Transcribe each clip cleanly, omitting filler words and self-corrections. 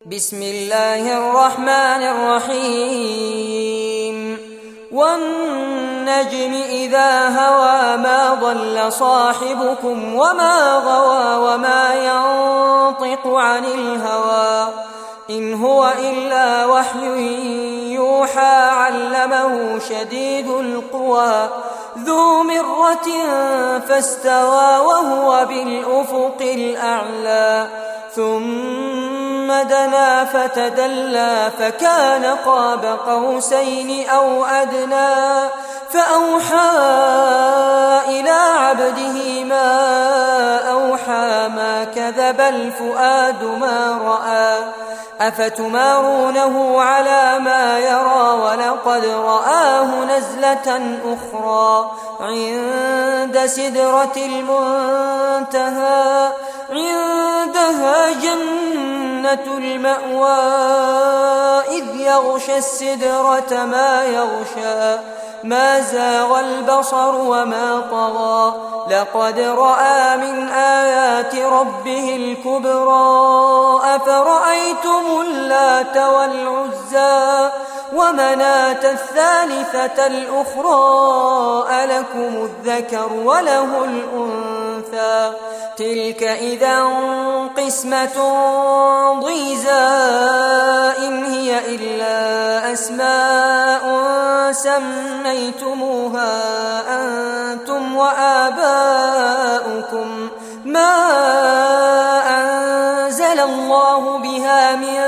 بسم الله الرحمن الرحيم والنجم إذا هوى ما ضل صاحبكم وما غوى وما ينطق عن الهوى إن هو إلا وحي يوحى علمه شديد القوى ذو مرة فاستوى وهو بالأفق الأعلى ثم دنا فتدلى فكان قاب قوسين أو أدنى فأوحى إلى عبده ما أوحى ما كذب الفؤاد ما رأى أفتمارونه على ما يرى ولقد رآه نزلة أخرى عند سدرة المنتهى عندها جنة المأوى إذ يغشى السدرة ما يغشى ما زاغ البصر وما طغى لقد رأى من آيات ربه الكبرى أفرأيتم اللات والعزى ومناة الثالثة الأخرى ألكم الذكر وله الأنثى تلك إذا قسمة ضيزى إن هي إلا أسماء سميتموها أنتم وآباؤكم ما أنزل الله بها من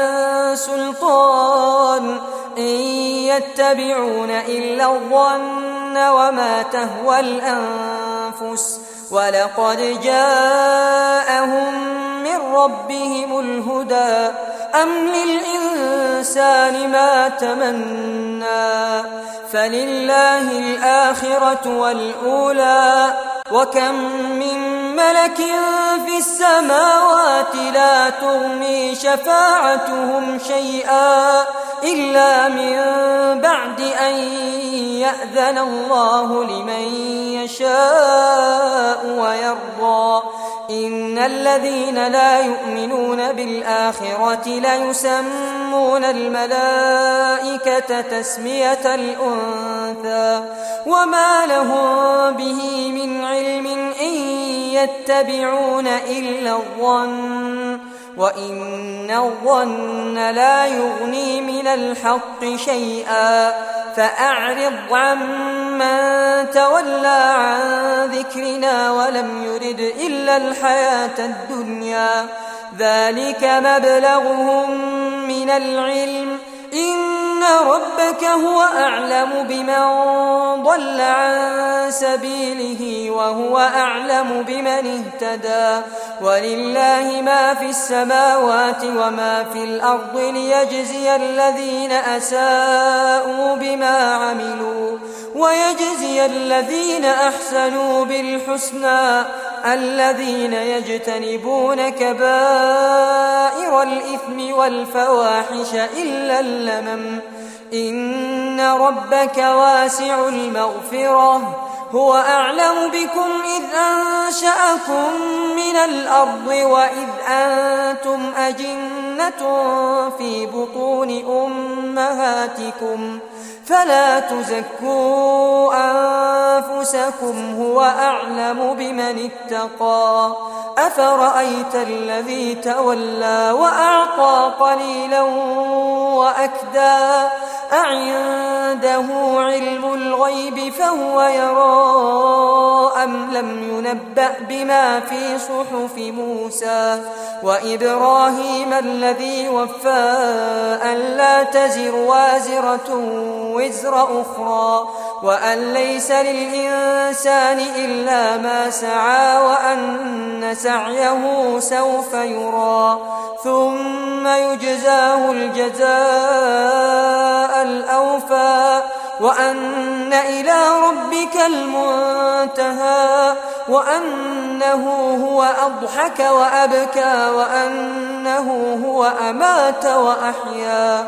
سلطان إن يتبعون إلا الظن وما تهوى الأنفس ولقد جاءهم من ربهم الهدى أم للإنسان ما تمنى فلله الآخرة والأولى وكم من ملك في السماوات لا تغني شفاعتهم شيئا إلا من بعد أن يأذن الله لمن يشاء ويرضى إن الذين لا يؤمنون بالآخرة ليسمون الملائكة تسمية الأنثى وما لهم به من علم إن يتبعون إلا الظن وإن الظن لا يغني من الحق شيئا فأعرض عمن تولى عن ذكرنا ولم يرد إلا الحياة الدنيا ذلك مبلغهم من العلم إن ربك هو أعلم بمن ضل عن سبيله وهو أعلم بمن اهتدى ولله ما في السماوات وما في الأرض ليجزي الذين أساءوا بما عملوا ويجزي الذين أحسنوا بالحسنى الذين يجتنبون كبائر الإثم والفواحش إلا اللمم إن ربك واسع المغفرة هو أعلم بكم إذ أنشأكم من الأرض وإذ أنتم أجنة في بطون أمهاتكم فلا تزكوا أنفسكم هو أعلم بمن اتقى أفرأيت الذي تولى وأعطى قليلا وأكدى أعنده علم الغيب فهو يرى أم لم ينبأ بما في صحف موسى وإبراهيم الذي وفى ألا تزر وازرة وزر أخرى وأن ليس للإنسان إلا ما سعى وأن سعيه سوف يرى ثم يجزاه الجزاء الأوفى وأن إلى ربك المنتهى وأنه هو أضحك وأبكى وأنه هو أمات وأحيا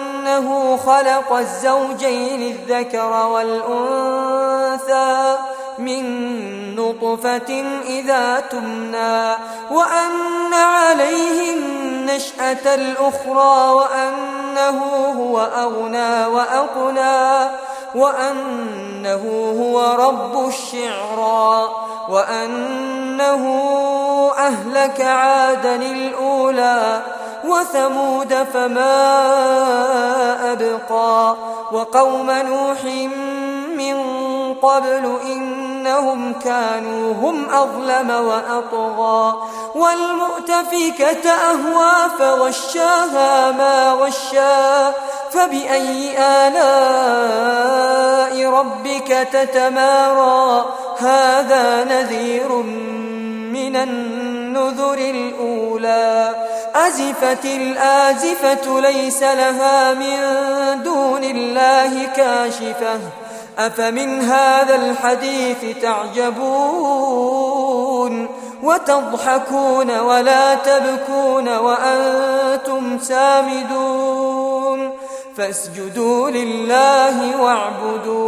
وأنه خلق الزوجين الذكر والأنثى من نطفة إذا تمنى وأن عليه النشأة الأخرى وأنه هو أغنى وأقنى وأنه هو رب الشعرى وأنه أهلك عادا الأولى وثمود فما أبقى وقوم نوح من قبل إنهم كانوا هم أظلم وأطغى والمؤتفكة أهوى فغشاها ما غشا فبأي آلاء ربك تتمارى هذا نذير من النذر الأولى أزفت الآزفة ليس لها من دون الله كاشفة أفمن هذا الحديث تعجبون وتضحكون ولا تبكون وأنتم سامدون فاسجدوا لله واعبدوا